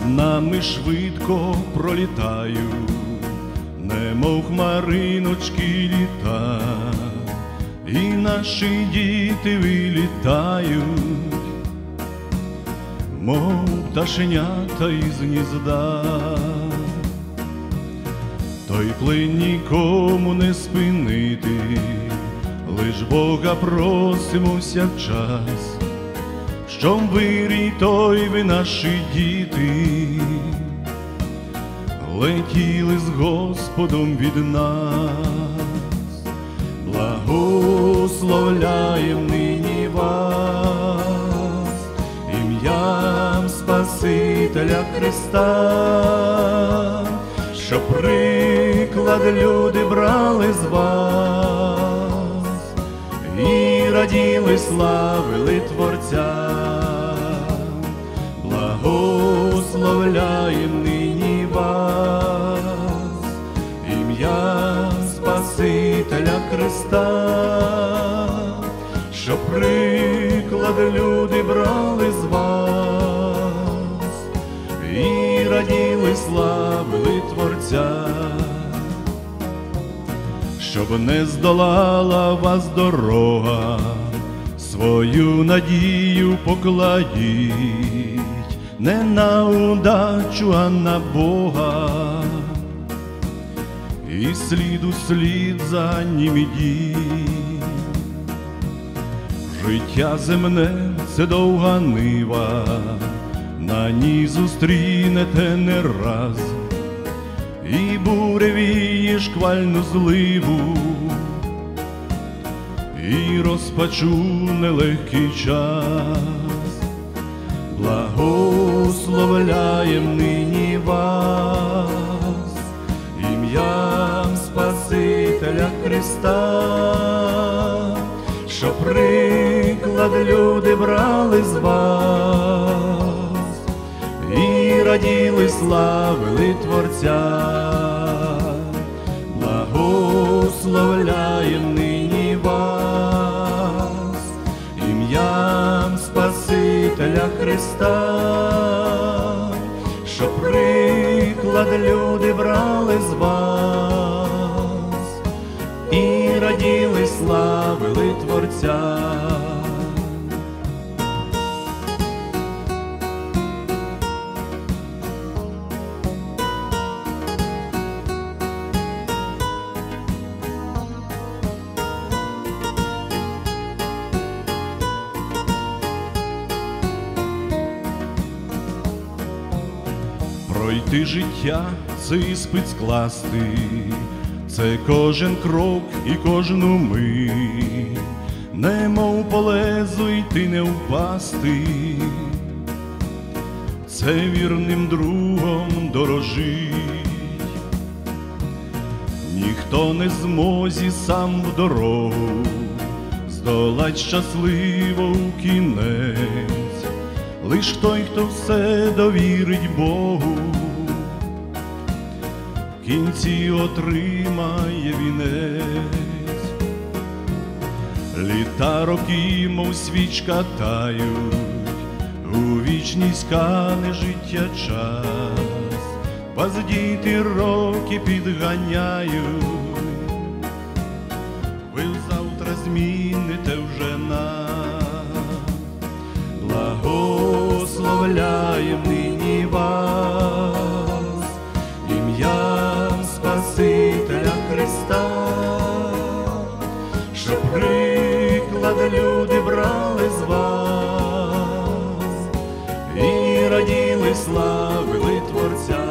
нами швидко пролітають, немов хмариночки літа, і наші діти вилітають, мов пташенята із гнізда. Той плин нікому не спинити, лиш Бога просимо всякчас, щоб вирій той ви, наші діти, летіли з Господом від нас. Благословляєм нині вас ім'ям Спасителя Христа, щоб приклад люди брали з вас і раділи, славили Творця. Благословляєм нині вас ім'ям Спасителя Христа, щоб приклад люди брали з вас і раділи, славили Творця. Щоб не здолала вас дорога, свою надію покладіть не на удачу, а на Бога, і слід у слід за ним ідіть. Життя земне – це довга нива, на ній зустрінете не раз і буревіє шквальну зливу, і розпачу нелегкий час. Благословляєм нині вас ім'ям Спасителя Христа, щоб приклад люди брали з вас і раділи, славили Творця. Благословляєм нині вас ім'ям Спасителя Христа, щоб приклад люди брали з вас і раділи, славили Творця. Пройти життя – це іспит скласти, це кожен крок і кожну мить, немов по лезу йти не впасти, це вірним другом дорожить. Ніхто не змозі сам в дорогу здолать щасливо у кінець, лиш той, хто все довірить Богу, в кінці отримає вінець. Літа роки, мов свічка, тають, у вічність кане життя час, вас діти роки підганяють, ви завтра зміните вже нас. Благословляєм нині вас ім'ям Спасителя Христа, щоб приклад люди брали з вас і раділи, славили Творця.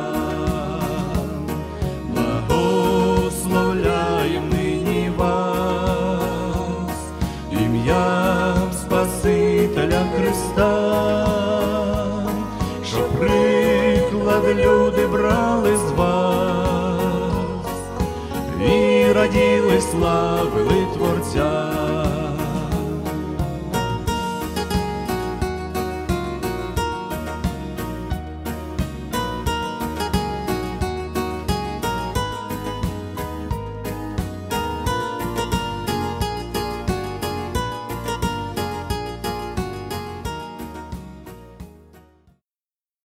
Благословляєм нині вас ім'ям Спасителя Христа, щоб приклад люди брали з вас і раділи, славили